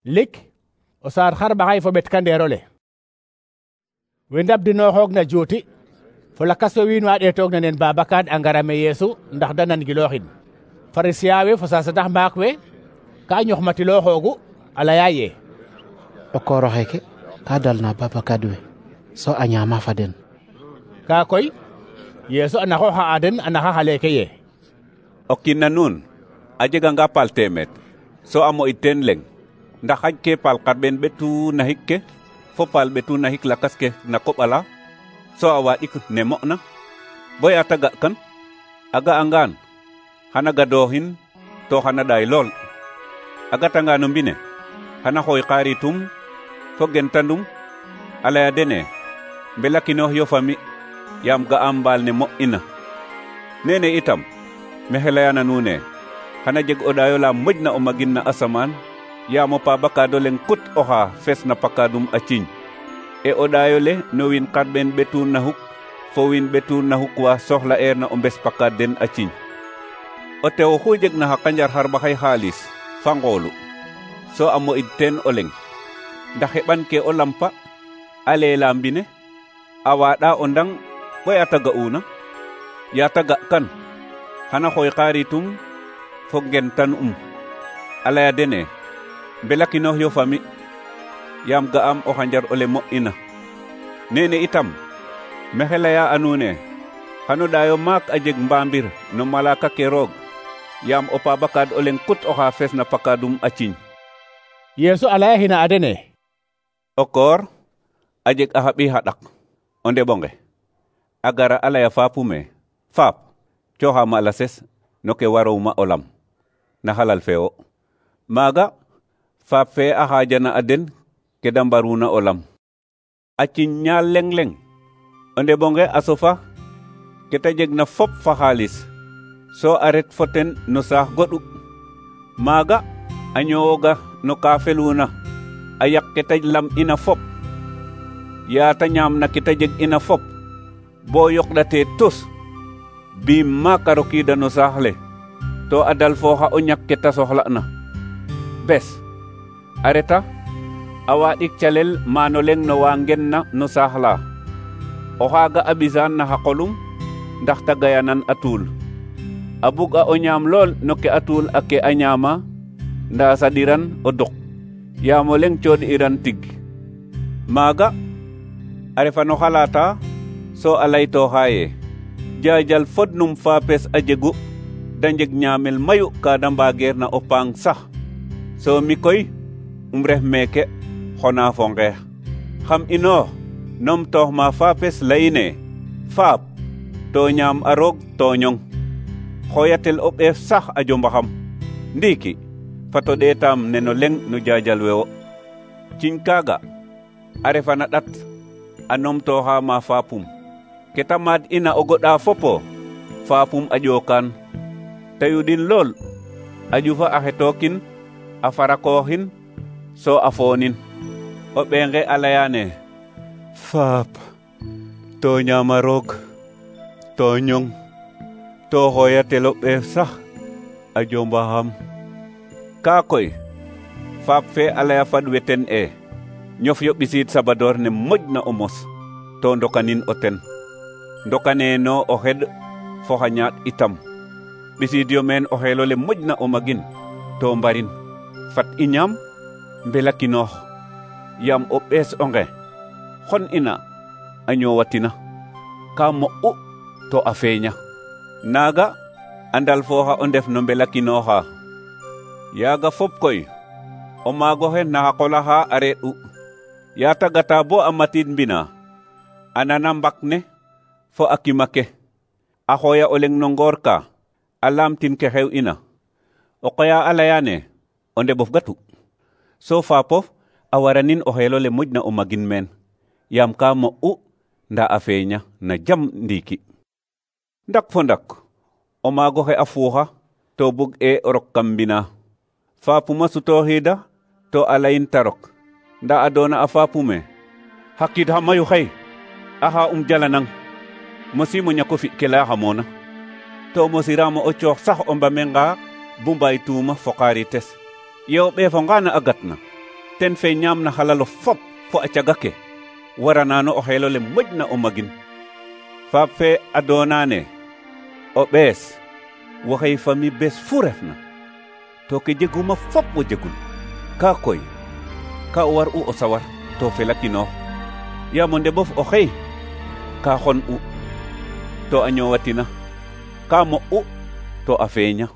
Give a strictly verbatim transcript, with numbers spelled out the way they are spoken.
lik o saar xar baxay fo ɓet kandeerole we ndabdinooxoog na juuti fo lakas we wiin wa ɗeetoog na nen Babacar a ngara me Yeesu ndax da nan gilooxin Farisiya we fo sasadax maak we ka ñoxmatilooxoogu a laya ye o koor oxeeke ka dalna Babacar we so a ñaama fa den ka koy Yeesu a naxooxa a den a naxa xaleeke ye o kiin na nuun a jeganga paal teemeet so a mo'it teen leŋ ndax xaj ke paal xarɓeen ɓetu naxik ke fo paal ɓetu naxik lakas ke na koɓ ala so a waaɗik ne mo'na boya ta ga'kan a ga'angaan xana gadooxin to xana ɗaay lool a gatanga no mbine xana xooy xaaritum fo gentandum a laya dene mbelakinoox yo fami yaam ga'am mbaal ne mo'ina nene itam mexe layana nuune xana jeg o ɗaayo la moƴna o magin na asamaan yaam o paabakaado leŋ kut oxa fees na pakaadum a ciiñ e o ɗaayo le no wiin xarɓeen ɓetu naxuk fo wiin ɓetu naxuk wa soxla eer na o mbes pakaad den a ciiñ o tew oxu jeg na xa qanjar xarɓaxay xaalis fa ngoolu so a mo'id teen o leŋ ndax heɓan ke o lampa a leela mbine a waaɗa o ndang boy a ta ga'una yaa ta ga'kan xana xooy xaaritum fo ngentan um a laya dene mbelakinoox yo fami yaam ga'am o xanjar ole mo'ina nene itam mexe laya a nuune xano ɗaayo maak a jeg mbaambir no malaka ke roog yaam o paabakaad o leŋ kut oxa fees na pakaadum a ciiñ Yeesu a laya xina a dene o koor a jeg a xa ɓiy xa ɗak o ndeɓonge a gara a laya faapume faap cooxaam a lases no ke warowuma o lam na xalal fe wo maaga faap fe a xaajana a den ke da mbaruna o lam a ciiñ ñaal leŋ leŋ o ndeɓonge a sofa ke ta jeg na fop fa xaalis so a ret fo ten no saax goɗu maaga a ñoowoga no ka feluna a yaq ke ta lam ina fop yaa ta ñaam na ke ta jeg ina fop bo yoqɗate tos biim maak a rokiida no saax le to a dal fooxa o ñak ke ta soxla'na bes a reta a waaɗik calel maano leŋ no wa ngenna no saax la o xaaga a ɓisaan na xa qolum ndax ta gayanan a tuul a bug a o ñaam lool no ke a tuul a ke a ñaama ndaa saɗiran o duk yaam o leŋ cooɗ'iran tig maaga a refa no xalaata so a laytooxa ye jaajal fodnum faapes a jegu da njeg ñaamel mayu ka da mbaageer na o paang sax so mi koy um ref meeke xona fo ngeex xam inoox numtoox ma faapes layine faap to ñaam a roog tooñong xooyatel o ɓeef sax a jombaxam ndiiki fato ɗeetaam neno leŋ no jaajal we wo ciñ kaaga a refa na ɗat a numtooxa ma faapum ke ta maad ina o goɗa fopo faapum a ƴookaan ta yuɗin lool a ƴufa a xetookin a farakooxin so a foonin o ɓeenge a layaane faap to ñaama roog to ñong to xooyatel o ɓeef sax a jombaxam kaa koy faap fe a laya fad we ten e ñof yo ɓisiid sabadoor ne moƴna o mos to ndokanin o ten ndokaneeno o xeɗ fo xa ñaaɗ itam ɓisiid yo meen o xeelole moƴna o magin to mbarin fat i ñaam mbelakinoox yaam o ɓees o nge xon ina a ñoowatina ka mo'u to a feeña naaga a ndal fooxa o ndef no mbelakinooxa yaaga fop koy o maagoxe na xa qolaxa a reeɗ'u yaa ta gata bo a matiid mbina a nana mbak ne fo a kima ke a xooya o leŋ no ngoor ka a laamtin ke xew ina o qoya a layaane o ndeɓof gatu so faapof a waranin o xeelole moƴna o magin meen yaam ka mo'u ndaa a feeña na jam ndiiki ndak fo ndak o maagoxe a fuuxa to bug e o rok kam mbina faapuma sutooxiida to a layin ta rok ndaa a doona a faapume xa kiid xa mayu xay axa um jalanang mosimo ñako fi ke layaxamoona to mosiraamo o coox sax o mbame nga bu mbaay tuuma fo xaarites ye o ɓeefo ngana a gatna ten fe ñaam na halalo fop fo a cagake waranano o xelole moƴna o magin. faap fe adonane o ɓees waxey fami bes fu refna to ke jeguma fop o jegul ka koy ka o war u o sawar to felakino yaam o ndeɓof o xey ka xon u to a ñowatina ka mo u to a feeña.